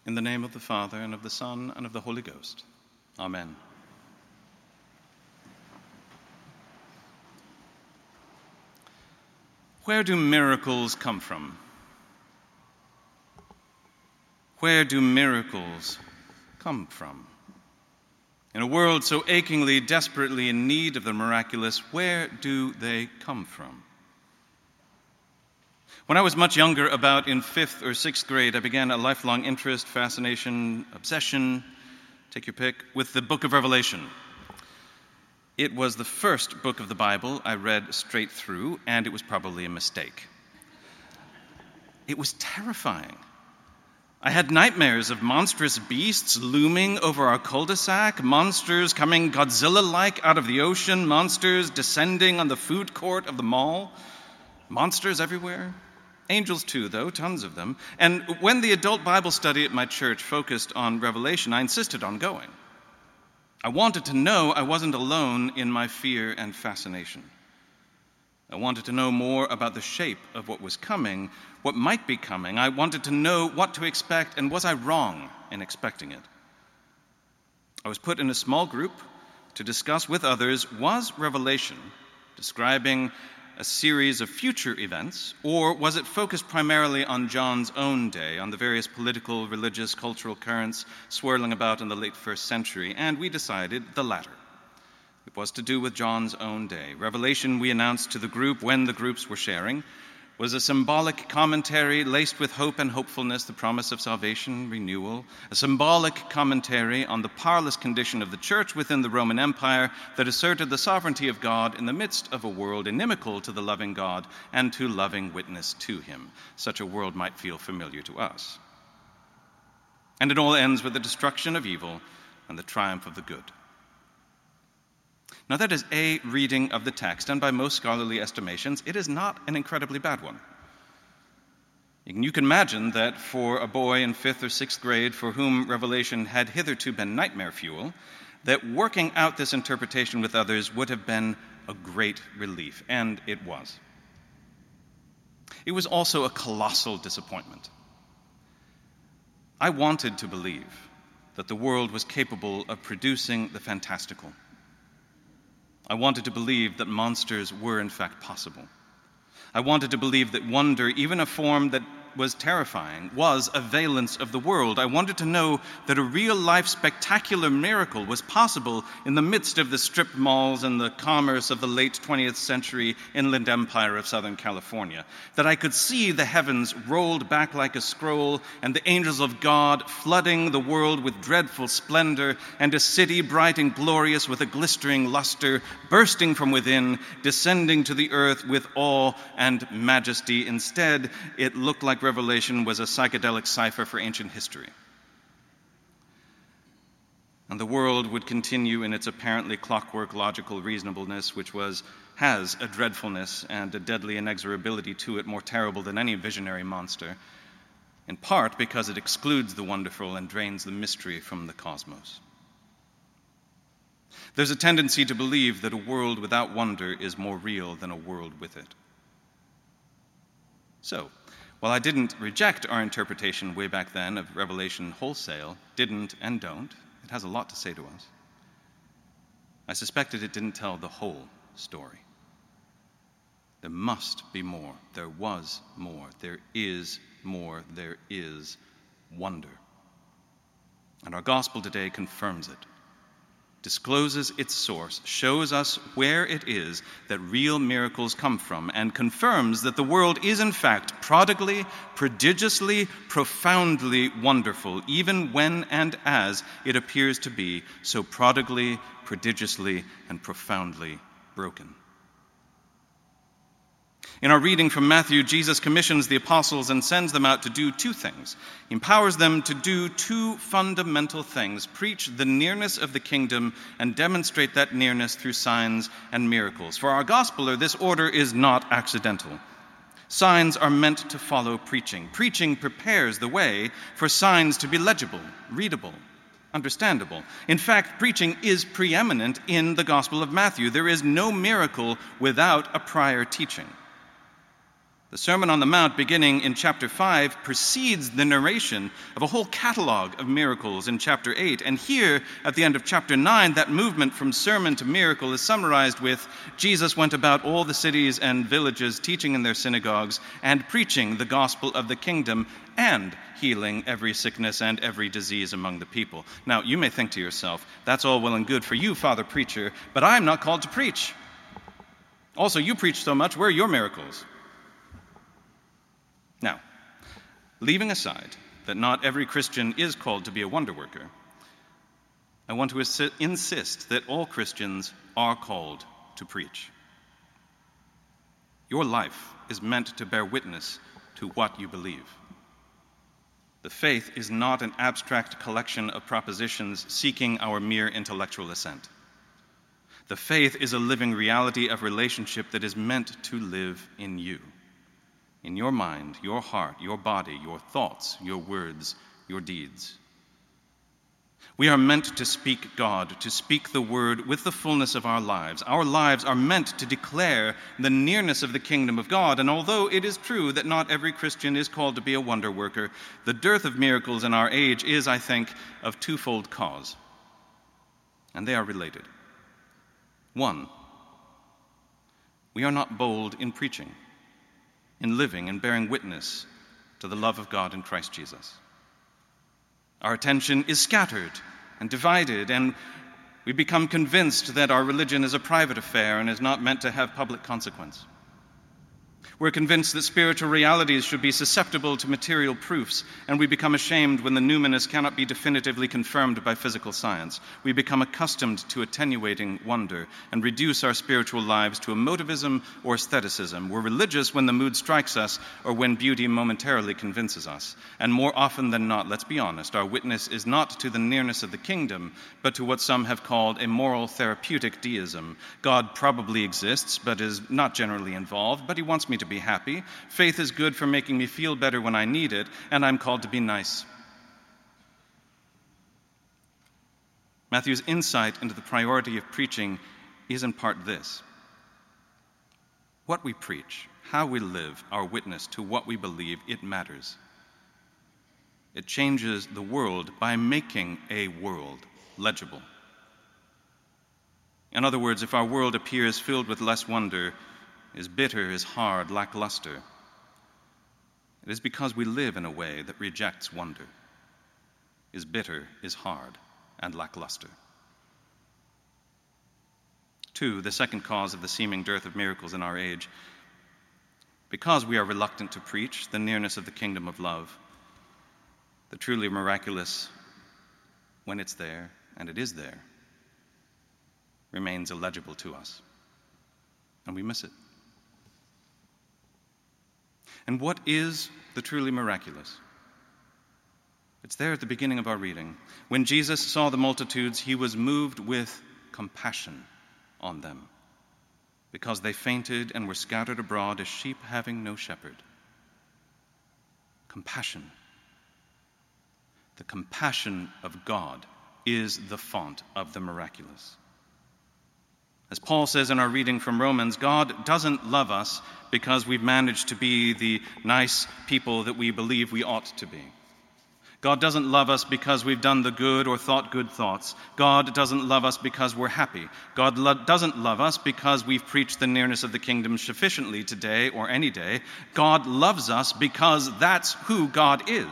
In the name of the Father, and of the Son, and of the Holy Ghost. Amen. Where do miracles come from? Where do miracles come from? In a world so achingly, desperately in need of the miraculous, where do they come from? When I was much younger, about in 5th or 6th grade, I began a lifelong interest, fascination, obsession, take your pick, with the book of Revelation. It was the first book of the Bible I read straight through, and it was probably a mistake. It was terrifying. I had nightmares of monstrous beasts looming over our cul-de-sac, monsters coming Godzilla-like out of the ocean, monsters descending on the food court of the mall, monsters everywhere. Angels too, though, tons of them. And when the adult Bible study at my church focused on Revelation, I insisted on going. I wanted to know I wasn't alone in my fear and fascination. I wanted to know more about the shape of what was coming, what might be coming. I wanted to know what to expect, and was I wrong in expecting it? I was put in a small group to discuss with others, was Revelation describing a series of future events, or was it focused primarily on John's own day, on the various political, religious, cultural currents swirling about in the late 1st century? And we decided the latter. It was to do with John's own day. Revelation, we announced to the group when the groups were sharing, was a symbolic commentary laced with hope and hopefulness, the promise of salvation, renewal, a symbolic commentary on the powerless condition of the church within the Roman Empire that asserted the sovereignty of God in the midst of a world inimical to the loving God and to loving witness to him. Such a world might feel familiar to us. And it all ends with the destruction of evil and the triumph of the good. Now, that is a reading of the text, and by most scholarly estimations, it is not an incredibly bad one. You can imagine that for a boy in 5th or 6th grade for whom Revelation had hitherto been nightmare fuel, that working out this interpretation with others would have been a great relief, and it was. It was also a colossal disappointment. I wanted to believe that the world was capable of producing the fantastical. I wanted to believe that monsters were in fact possible. I wanted to believe that wonder, even a form that was terrifying, was a valence of the world. I wanted to know that a real-life spectacular miracle was possible in the midst of the strip malls and the commerce of the late 20th century inland empire of Southern California. That I could see the heavens rolled back like a scroll and the angels of God flooding the world with dreadful splendor, and a city bright and glorious with a glistering luster bursting from within, descending to the earth with awe and majesty. Instead, it looked like Revelation was a psychedelic cipher for ancient history. And the world would continue in its apparently clockwork logical reasonableness, which has a dreadfulness and a deadly inexorability to it more terrible than any visionary monster, in part because it excludes the wonderful and drains the mystery from the cosmos. There's a tendency to believe that a world without wonder is more real than a world with it. So, while I didn't reject our interpretation way back then of Revelation wholesale, didn't and don't, it has a lot to say to us, I suspected it didn't tell the whole story. There must be more. There was more. There is more. There is wonder. And our gospel today confirms it, discloses its source, shows us where it is that real miracles come from, and confirms that the world is in fact prodigally, prodigiously, profoundly wonderful, even when and as it appears to be so prodigally, prodigiously, and profoundly broken. In our reading from Matthew, Jesus commissions the apostles and sends them out to do two things. He empowers them to do two fundamental things: preach the nearness of the kingdom and demonstrate that nearness through signs and miracles. For our gospeler, this order is not accidental. Signs are meant to follow preaching. Preaching prepares the way for signs to be legible, readable, understandable. In fact, preaching is preeminent in the Gospel of Matthew. There is no miracle without a prior teaching. The Sermon on the Mount, beginning in chapter 5, precedes the narration of a whole catalog of miracles in chapter 8. And here, at the end of chapter 9, that movement from sermon to miracle is summarized with, Jesus went about all the cities and villages, teaching in their synagogues and preaching the gospel of the kingdom and healing every sickness and every disease among the people. Now, you may think to yourself, that's all well and good for you, Father Preacher, but I'm not called to preach. Also, you preach so much, where are your miracles? Now, leaving aside that not every Christian is called to be a wonder worker, I want to insist that all Christians are called to preach. Your life is meant to bear witness to what you believe. The faith is not an abstract collection of propositions seeking our mere intellectual assent. The faith is a living reality of relationship that is meant to live in you. In your mind, your heart, your body, your thoughts, your words, your deeds. We are meant to speak God, to speak the word with the fullness of our lives. Our lives are meant to declare the nearness of the kingdom of God, and although it is true that not every Christian is called to be a wonder worker, the dearth of miracles in our age is, I think, of twofold cause, and they are related. One, we are not bold in preaching, in living and bearing witness to the love of God in Christ Jesus. Our attention is scattered and divided, and we become convinced that our religion is a private affair and is not meant to have public consequence. We're convinced that spiritual realities should be susceptible to material proofs, and we become ashamed when the numinous cannot be definitively confirmed by physical science. We become accustomed to attenuating wonder and reduce our spiritual lives to emotivism or aestheticism. We're religious when the mood strikes us or when beauty momentarily convinces us. And more often than not, let's be honest, our witness is not to the nearness of the kingdom, but to what some have called a moral therapeutic deism. God probably exists, but is not generally involved, but he wants me to be happy. Faith is good for making me feel better when I need it, and I'm called to be nice. Matthew's insight into the priority of preaching is in part this. What we preach, how we live, our witness to what we believe, it matters. It changes the world by making a world legible. In other words, if our world appears filled with less wonder, is bitter, is hard, lackluster, it is because we live in a way that rejects wonder, is bitter, is hard, and lackluster. 2, the second cause of the seeming dearth of miracles in our age, because we are reluctant to preach the nearness of the kingdom of love, the truly miraculous, when it's there, and it is there, remains illegible to us, and we miss it. And what is the truly miraculous? It's there at the beginning of our reading. When Jesus saw the multitudes, he was moved with compassion on them, because they fainted and were scattered abroad as sheep having no shepherd. Compassion. The compassion of God is the font of the miraculous. As Paul says in our reading from Romans, God doesn't love us because we've managed to be the nice people that we believe we ought to be. God doesn't love us because we've done the good or thought good thoughts. God doesn't love us because we're happy. God doesn't love us because we've preached the nearness of the kingdom sufficiently today or any day. God loves us because that's who God is.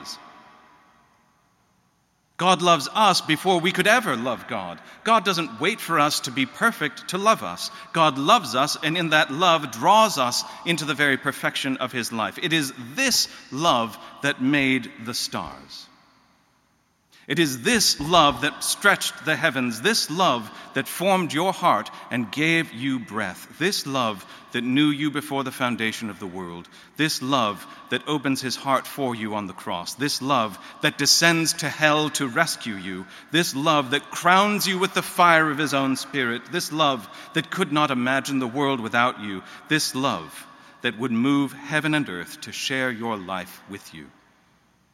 God loves us before we could ever love God. God doesn't wait for us to be perfect to love us. God loves us, and in that love draws us into the very perfection of his life. It is this love that made the stars. It is this love that stretched the heavens, this love that formed your heart and gave you breath, this love that knew you before the foundation of the world, this love that opens his heart for you on the cross, this love that descends to hell to rescue you, this love that crowns you with the fire of his own Spirit, this love that could not imagine the world without you, this love that would move heaven and earth to share your life with you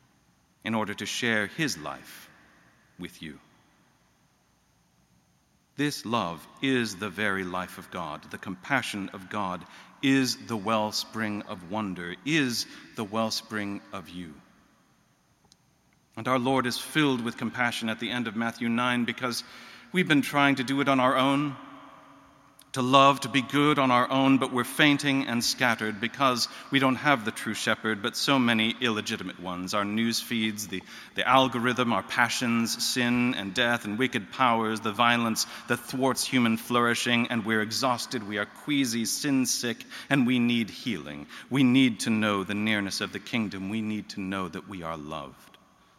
in order to share his life with you. This love is the very life of God. The compassion of God is the wellspring of wonder, is the wellspring of you. And our Lord is filled with compassion at the end of Matthew 9 because we've been trying to do it on our own, to love, to be good on our own, but we're fainting and scattered because we don't have the true shepherd, but so many illegitimate ones. Our news feeds, the algorithm, our passions, sin and death and wicked powers, the violence that thwarts human flourishing, and we're exhausted, we are queasy, sin-sick, and we need healing. We need to know the nearness of the kingdom. We need to know that we are loved.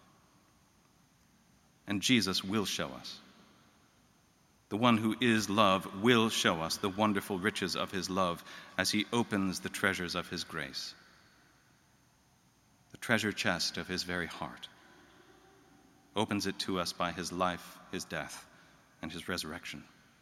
And Jesus will show us. The one who is love will show us the wonderful riches of his love as he opens the treasures of his grace, the treasure chest of his very heart, opens it to us by his life, his death, and his resurrection.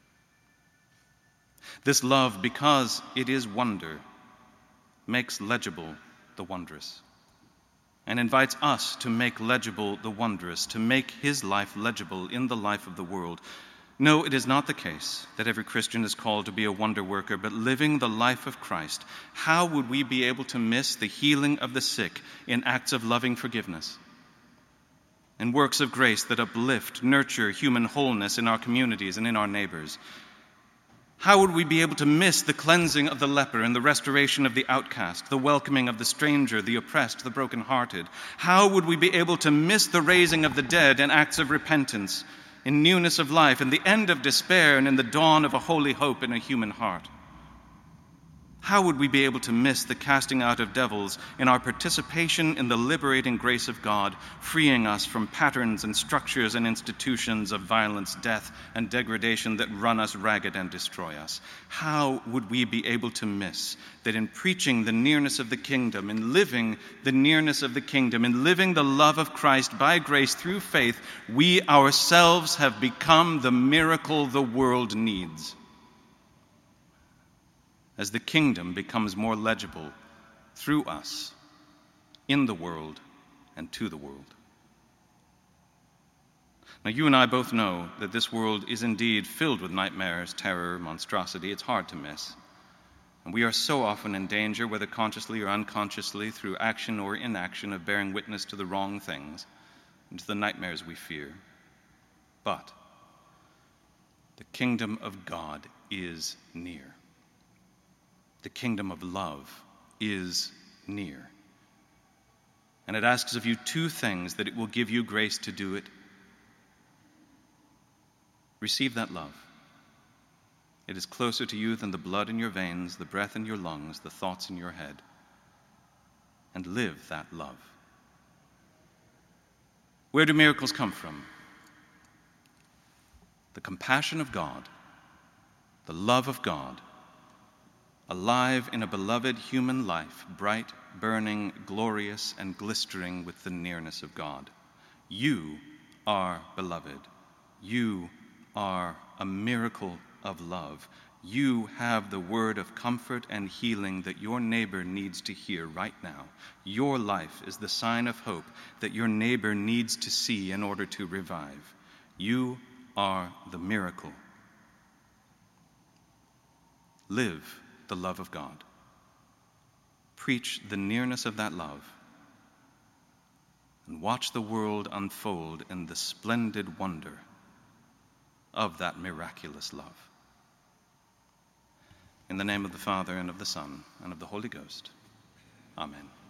This love, because it is wonder, makes legible the wondrous, and invites us to make legible the wondrous, to make his life legible in the life of the world. No, it is not the case that every Christian is called to be a wonder worker, but living the life of Christ, how would we be able to miss the healing of the sick in acts of loving forgiveness, in works of grace that uplift, nurture human wholeness in our communities and in our neighbors? How would we be able to miss the cleansing of the leper and the restoration of the outcast, the welcoming of the stranger, the oppressed, the brokenhearted? How would we be able to miss the raising of the dead in acts of repentance, in newness of life, in the end of despair, and in the dawn of a holy hope in a human heart? How would we be able to miss the casting out of devils in our participation in the liberating grace of God, freeing us from patterns and structures and institutions of violence, death, and degradation that run us ragged and destroy us? How would we be able to miss that in preaching the nearness of the kingdom, in living the nearness of the kingdom, in living the love of Christ by grace through faith, we ourselves have become the miracle the world needs? As the kingdom becomes more legible through us, in the world, and to the world. Now, you and I both know that this world is indeed filled with nightmares, terror, monstrosity. It's hard to miss. And we are so often in danger, whether consciously or unconsciously, through action or inaction, of bearing witness to the wrong things and to the nightmares we fear. But the kingdom of God is near. The kingdom of love is near. And it asks of you two things that it will give you grace to do it. Receive that love. It is closer to you than the blood in your veins, the breath in your lungs, the thoughts in your head. And live that love. Where do miracles come from? The compassion of God, the love of God, alive in a beloved human life, bright, burning, glorious, and glistering with the nearness of God. You are beloved. You are a miracle of love. You have the word of comfort and healing that your neighbor needs to hear right now. Your life is the sign of hope that your neighbor needs to see in order to revive. You are the miracle. Live the love of God. Preach the nearness of that love, and watch the world unfold in the splendid wonder of that miraculous love. In the name of the Father, and of the Son, and of the Holy Ghost. Amen.